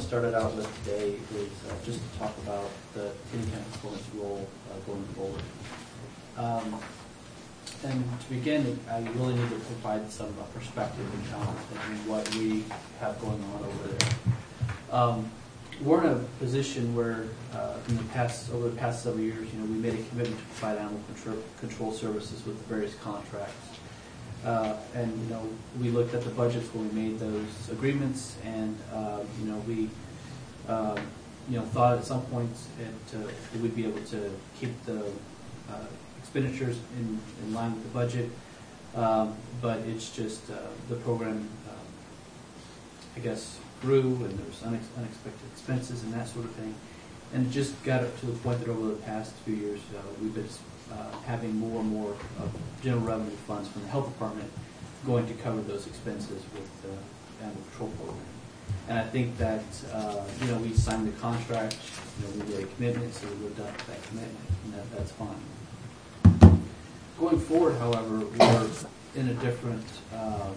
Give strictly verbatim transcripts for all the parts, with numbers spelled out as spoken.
start it out with today is uh, just to talk about the Kenny County Performance role uh, going forward. Um, and to begin, I really need to provide some uh, perspective and comment on what we have going on over there. Um, we're in a position where, uh, in the past, over the past several years, you know, we made a commitment to provide animal control, control services with the various contracts. Uh, and you know, we looked at the budgets when we made those agreements, and uh, you know, we uh, you know thought at some point it, uh, that we'd be able to keep the uh, expenditures in, in line with the budget. Um, but it's just uh, the program, um, I guess, grew, and there was unex unexpected expenses and that sort of thing, and it just got up to the point that over the past few years uh, we've been Uh, having more and more uh, general revenue funds from the health department going to cover those expenses with the uh, animal control program. And I think that, uh, you know, we signed the contract, you know, we made a commitment, so we lived up to that commitment, and that, that's fine. Going forward, however, we're in a different um,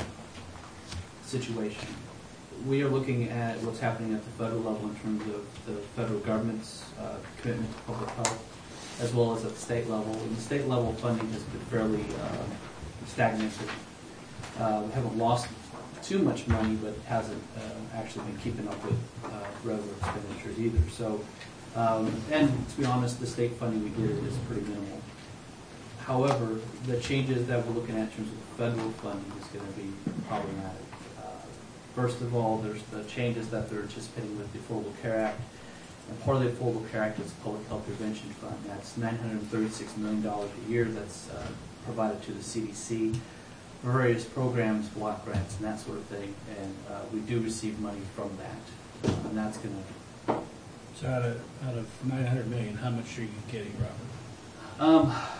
situation. We are looking at what's happening at the federal level in terms of the federal government's uh, commitment to public health, as well as at the state level. And the state level funding has been fairly uh, stagnant. Uh, we haven't lost too much money, but hasn't uh, actually been keeping up with uh, regular expenditures either. So, um, and to be honest, the state funding we get is pretty minimal. However, the changes that we're looking at in terms of federal funding is going to be problematic. Uh, first of all, there's the changes that they're anticipating with the Affordable Care Act. And part of the Affordable Care Act is the Public Health Prevention Fund. That's nine hundred thirty-six million dollars a year that's uh, provided to the C D C for various programs, block grants, and that sort of thing. And uh, we do receive money from that. Uh, and that's going to... So out of, out of nine hundred million dollars, how much are you getting, Robert? Um,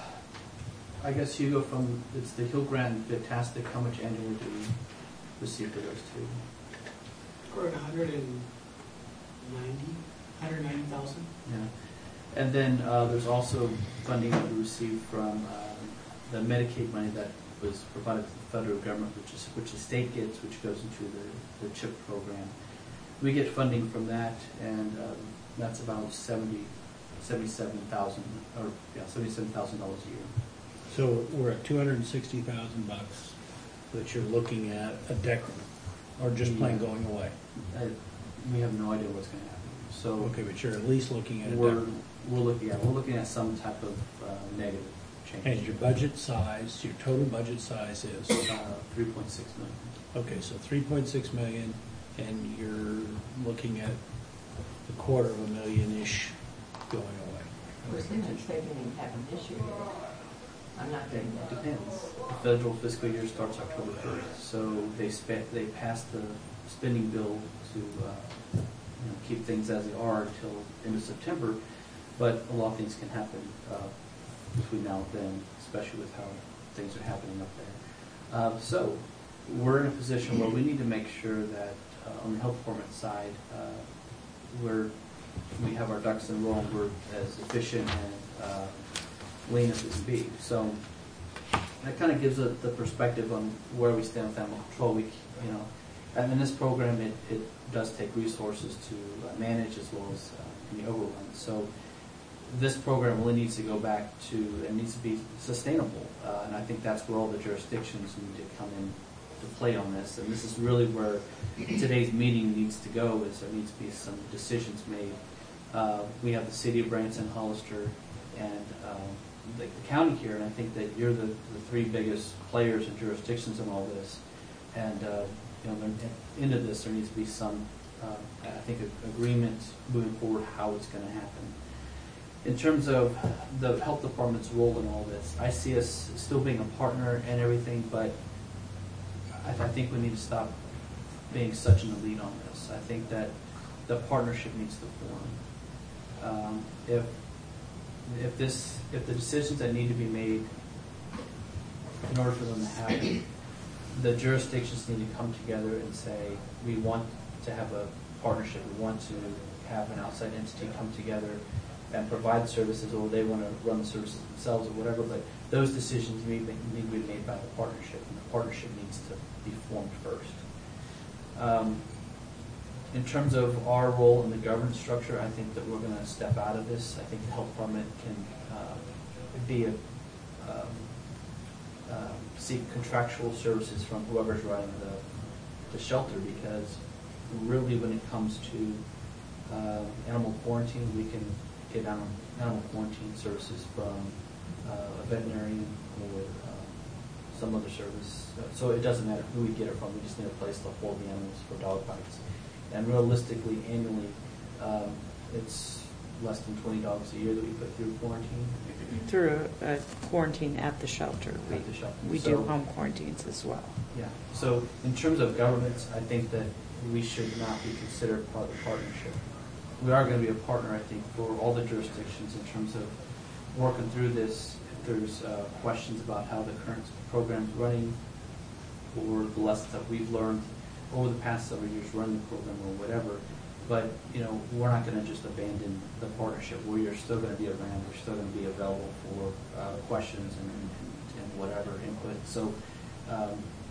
I guess you go from, it's the Hill Grant and Fantastic. How much annually do we receive for those two? We're at one hundred ninety. one hundred ninety thousand. Yeah, and then uh, there's also funding that we received from um, the Medicaid money that was provided to the federal government, which is which the state gets, which goes into the, the CHIP program. We get funding from that, and um, that's about seventy, seventy-seven thousand, or yeah, seventy-seven thousand dollars a year. So we're at two hundred sixty thousand bucks that you're looking at a decrement, or just plain going away. I, we have no idea what's going to happen. So okay, but you're at least looking at we're a we're looking at we're looking at some type of uh, negative change. And your budget size, your total budget size is uh, three point six million. Okay, so three point six million, and you're looking at a quarter of a million ish going away. We're not expecting it to happen this year. I'm not doing that. Depends. The federal fiscal year starts October first, so they spent they passed the spending bill to. Uh, You know, keep things as they are until end of September, but a lot of things can happen uh, between now and then, especially with how things are happening up there. Uh, so we're in a position where we need to make sure that uh, on the health department side, uh, we're we have our ducks in a row and we're as efficient and uh, lean as we can be. So that kind of gives a, the perspective on where we stand with animal control. We, you know. And in this program, it, it does take resources to uh, manage as well as uh, in the overrun. So this program really needs to go back to, and needs to be sustainable. Uh, and I think that's where all the jurisdictions need to come in to play on this. And this is really where today's meeting needs to go, is there needs to be some decisions made. Uh, we have the city of Branson, Hollister, and um, the, the county here, and I think that you're the, the three biggest players and jurisdictions in all this. And uh, You know, into this, there needs to be some, uh, I think, a, agreement moving forward how it's going to happen. In terms of the health department's role in all this, I see us still being a partner and everything, but I, I think we need to stop being such in the lead on this. I think that the partnership needs to form. Um, if if this if the decisions that need to be made in order for them to happen, the jurisdictions need to come together and say, we want to have a partnership, we want to have an outside entity come together and provide services, or they want to run the services themselves or whatever, but those decisions need, need to be made by the partnership, and the partnership needs to be formed first. Um, in terms of our role in the governance structure, I think that we're going to step out of this. I think the health department can uh, be a um, uh, seek contractual services from whoever's running the, the shelter, because really when it comes to uh, animal quarantine, we can get animal, animal quarantine services from uh, a veterinarian or um, some other service. Uh, so it doesn't matter who we get it from, we just need a place to hold the animals for dog bites. And realistically, annually, um, it's less than twenty dogs a year that we put through quarantine. Through a quarantine at the shelter. We, At the shelter. we So- do home quarantines as well. Yeah, so in terms of governance, I think that we should not be considered part of the partnership. We are going to be a partner, I think, for all the jurisdictions in terms of working through this. If there's uh, questions about how the current program's running, or the lessons that we've learned over the past several years running the program or whatever. But, you know, we're not going to just abandon the partnership. We are still going to be around. We're still going to be available for uh, questions and, and, and whatever input. So um,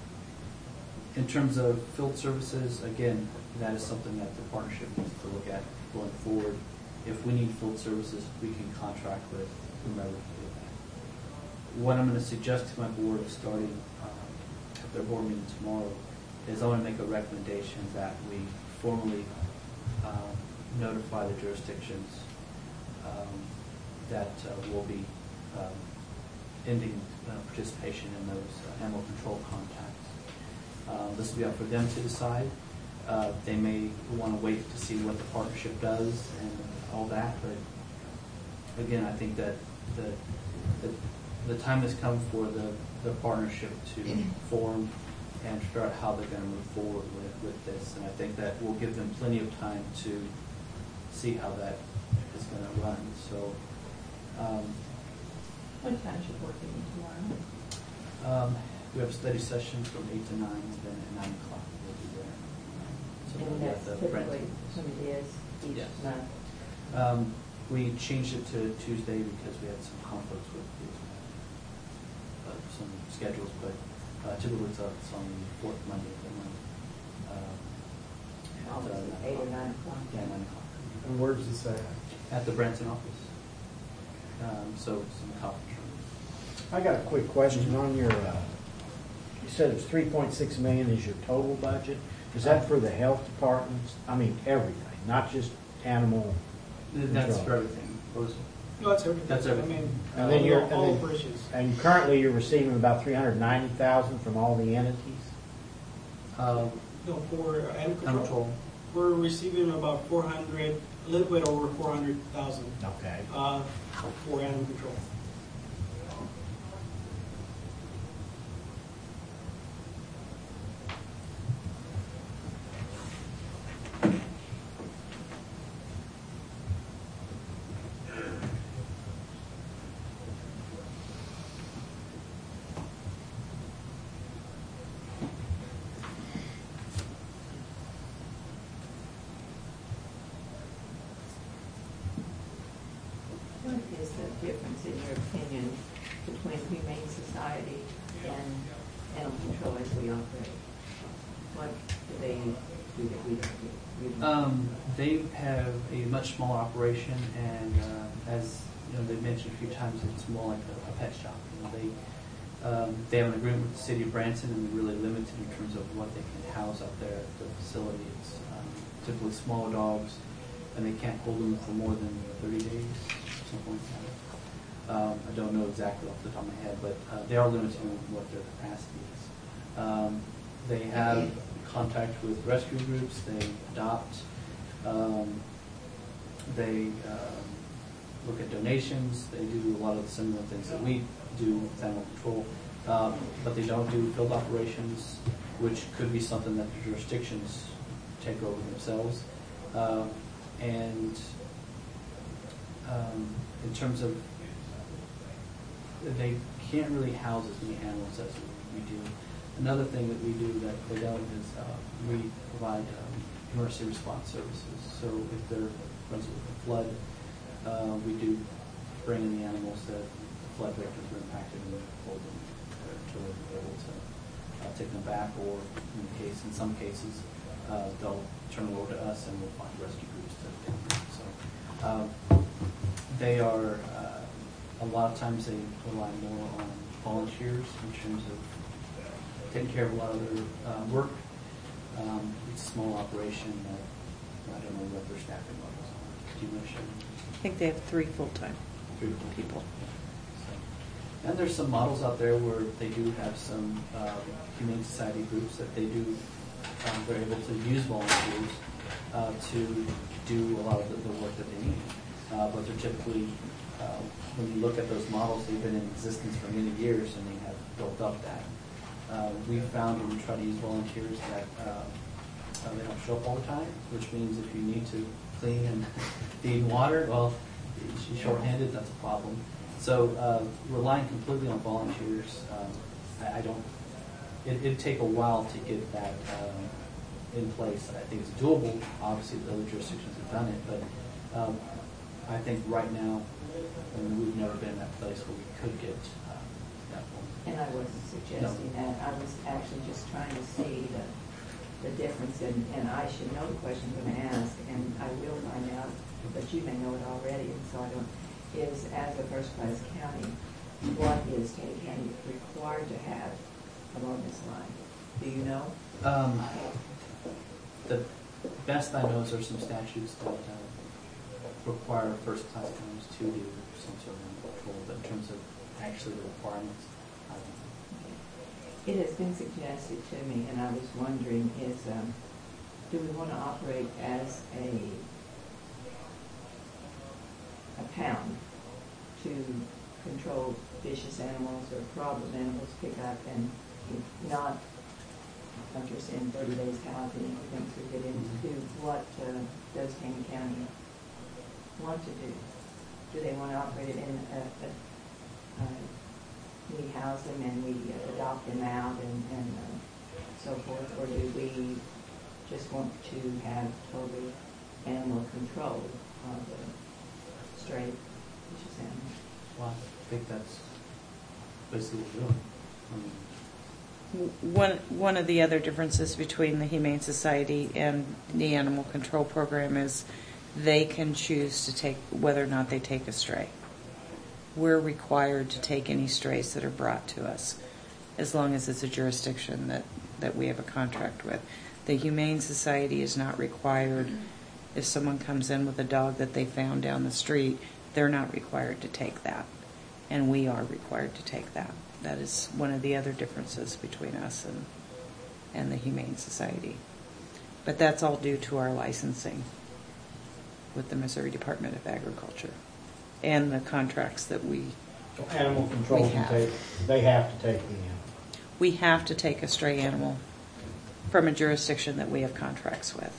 in terms of field services, again, that is something that the partnership needs to look at going forward. If we need field services, we can contract with whomever to do that. What I'm going to suggest to my board is starting um, at their board meeting tomorrow is I want to make a recommendation that we formally um, notify the jurisdictions um, that uh, will be um, ending uh, participation in those uh, animal control contacts. Um, this will be up for them to decide. Uh, they may want to wait to see what the partnership does and all that, but again, I think that the the, the time has come for the, the partnership to form and figure out how they're going to move forward with, with this. And I think that will give them plenty of time to see how that is going to run. So, um, What time should work in tomorrow? um, we have a study session from eight to nine, and then at nine o'clock we'll be there. So we'll And be that's at the Brent. typically when it is each Yes. month. Um, we changed it to Tuesday because we had some conflicts with uh, some schedules, but uh, typically it's, uh, it's on the fourth Monday of the month. Um, at, Always uh, eight or nine o'clock. Yeah, nine o'clock. And where's this at? At the Branson office. Um, so it's in the conference room. I got a quick question on your, uh, you said it's three point six million is your total budget. Is that for the health departments? I mean, everything, not just animal? That's Control. for everything. What was it? No, that's everything. That's everything. I mean, And then you're, all- all and, then, operations. and currently you're receiving about three hundred ninety thousand from all the entities? Um, No, for animal animal control, control. we're receiving about four hundred, a little bit over four hundred thousand, Okay. uh, for animal control. What is the difference, in your opinion, between Humane Society and animal control as we operate? What do they do that we don't do? We don't- Um, they have a much smaller operation, and uh, as you know, they mentioned a few times, it's more like a, a pet shop. You know, they um, they have an agreement with the city of Branson, and they're really limited in terms of what they can house up there at the facility. It's um, typically smaller dogs, and they can't hold them for more than thirty days, something like that. Um, I don't know exactly off the top of my head, but uh, they are limited in what their capacity is. Um, they have contact with rescue groups. They adopt. Um, they um, look at donations. They do a lot of the similar things that we do with animal control, um, but they don't do field operations, which could be something that the jurisdictions take over themselves. Um, and um, in terms of, they can't really house as many animals as we do. Another thing that we do that they don't is uh, we provide um, emergency response services. So if there runs with a flood, uh, we do bring in the animals that the flood victims were impacted and hold them until we're able to uh, take them back, or in case in some cases uh, they'll turn it over to us and we'll find rescue groups to take them. So um, they are, uh, a lot of times they rely more on volunteers in terms of taking care of a lot of their uh, work. Um, it's a small operation that I don't know what their staffing levels are. Do you know, Sharon? I think they have three full-time Three to four people. So, and there's some models out there where they do have some um, humane society groups that they do, um, they're able to use volunteers uh, to do a lot of the, the work that they need. Uh, but they're typically, uh, when you look at those models, they've been in existence for many years and they have built up that. Uh, we found when we try to use volunteers that uh, uh, they don't show up all the time, which means if you need to clean and feed water, well, she's short-handed, that's a problem. So uh, relying completely on volunteers, um, I, I don't, it, it'd take a while to get that um, in place. I think it's doable. Obviously, the other jurisdictions have done it, but um, I think right now, I mean, we've never been in that place where we could get uh, that one. And I wasn't suggesting No. that. I was actually just trying to see the, the difference, and, and I should know the question I'm going to ask, and I will find out, but you may know it already, and so I don't, is as a first-class county, what is Take County required to have along this line? Do you know? Um, the best I know is there's some statutes that uh, require first-class counties to do some sort of animal control, but in terms of actually the requirements, I don't know. It has been suggested to me, and I was wondering, is um, do we want to operate as a a pound to control vicious animals or problem animals, pick up and not, I'm just in thirty days housing, everything to get into what uh, does King County want to do? Do they want to operate it in a, a, a we house them and we adopt them out and, and uh, so forth, or do we just want to have total animal control of the stray vicious animals? Well, I think that's basically what we're doing. I mean, One, one of the other differences between the Humane Society and the Animal Control Program is they can choose to take whether or not they take a stray. We're required to take any strays that are brought to us, as long as it's a jurisdiction that, that we have a contract with. The Humane Society is not required. If someone comes in with a dog that they found down the street, they're not required to take that, and we are required to take that. That is one of the other differences between us and, and the Humane Society. But that's all due to our licensing with the Missouri Department of Agriculture and the contracts that we, So animal control We can have. take, they have to take the animal. we have to take a stray animal from a jurisdiction that we have contracts with.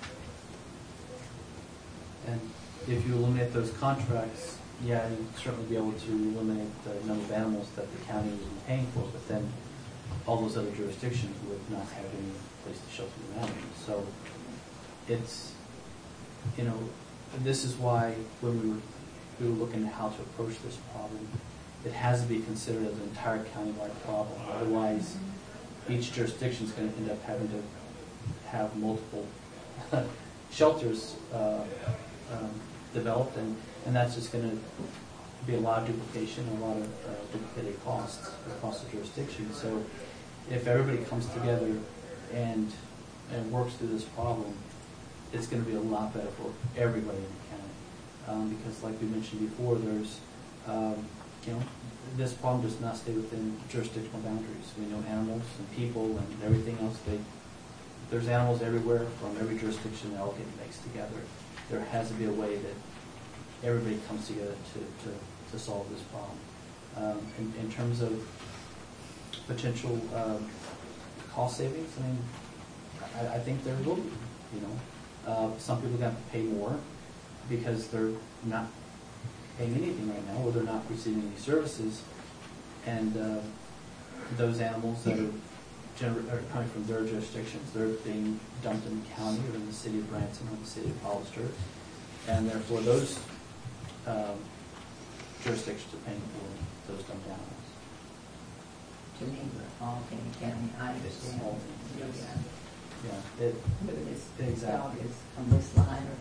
And if you eliminate those contracts, yeah, you'd certainly be able to eliminate the number of animals that the county would be paying for, but then all those other jurisdictions would not have any place to shelter the animals. So it's, you know, this is why when we were, we were looking at how to approach this problem, it has to be considered as an entire countywide problem. Otherwise, each jurisdiction is going to end up having to have multiple shelters uh, um, developed, and, and that's just going to be a lot of duplication, a lot of uh, duplicated costs across the jurisdiction. So if everybody comes together and and works through this problem, it's going to be a lot better for everybody in the county. Um, because like we mentioned before, there's, um, you know, this problem does not stay within jurisdictional boundaries. We know animals and people and everything else, they, there's animals everywhere from every jurisdiction that all get mixed together. There has to be a way that everybody comes together to, to, to solve this problem. Um, in, in terms of potential um, cost savings, I mean, I, I think there will be, you know. Uh, some people are going to have to pay more because they're not paying anything right now, or they're not receiving any services. And uh, those animals that are, gener- are coming from their jurisdictions, they're being dumped in the county or in the city of Branson or the city of Hollister. And therefore those um, jurisdictions are paying for those dumped animals. To me, we're all King County, I understand. All, yes. Yeah. yeah, it, whether this Exactly. job is on this line or